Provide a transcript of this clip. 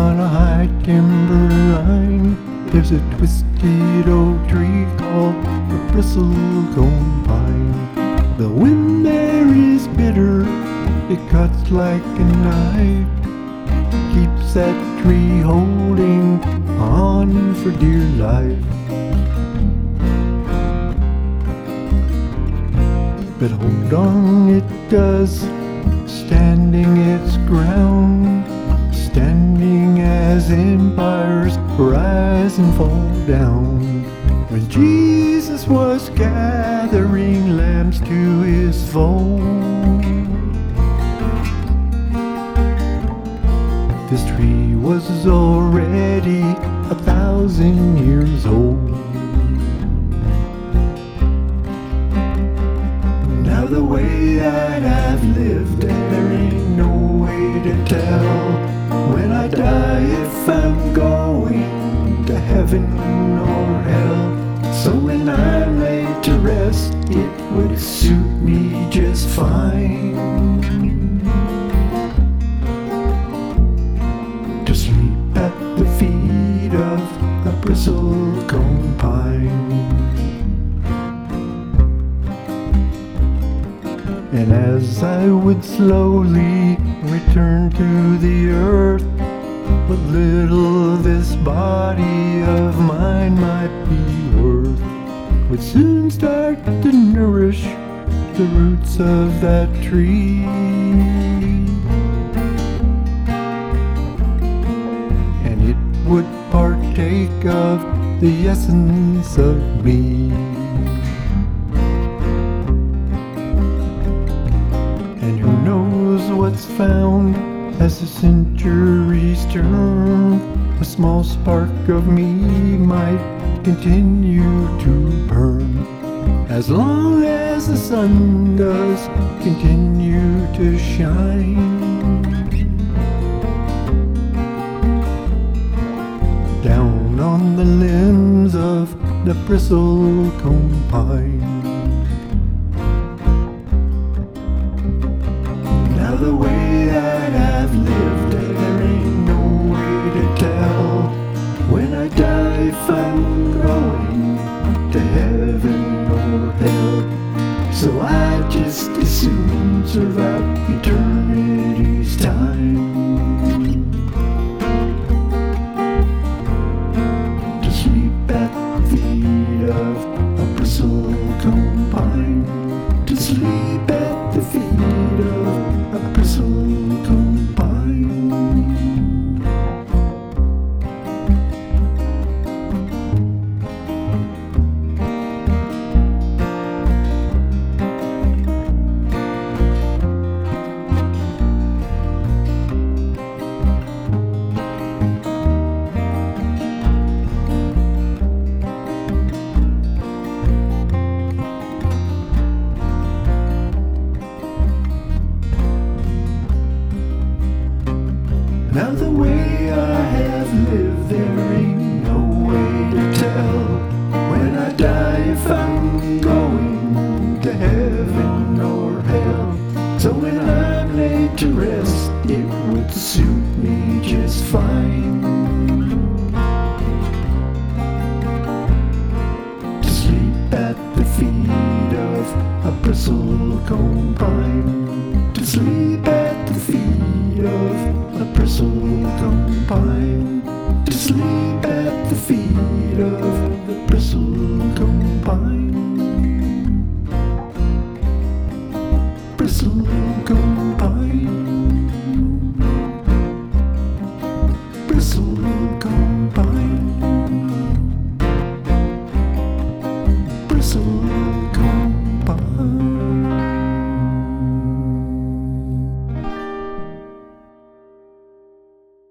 on a high timber line, there's a twisted oak tree called the bristlecone pine. The wind there is bitter, it cuts like a knife, keeps that tree holding on for dear life. But hold on, it does, standing its ground, standing as empires rise and fall down. When Jesus was gathering lambs to his fold, this tree was already 1,000 years old. Now the way that I've lived, there ain't no way to tell when I die if I'm going to heaven or hell. So when I'm laid to rest, it would suit me just fine to sleep at the feet of a bristlecone pine. And as I would slowly return to the earth, what little this body of mine might be worth would soon start to nourish the roots of that tree, and it would partake of the essence of me. And who knows what's found as the centuries turn, a small spark of me might continue to burn, as long as the sun does continue to shine. Down on the limbs of the bristlecone pine. Now the way that I've lived, there ain't no way to tell when I die if I'm going to heaven or hell. So I just as soon serve out eternity's time to sleep at the feet of a bristlecone pine, to sleep at the feet of a bristlecone pine. Now the way I have lived, there ain't no way to tell when I die if I'm going to heaven or hell. So when I'm laid to rest, it would suit me just fine to sleep at the feet of a bristlecone pine, to sleep at the feet of a bristlecone pine, to sleep at the feet of the bristlecone pine. Bristlecone pine, bristlecone pine, bristlecone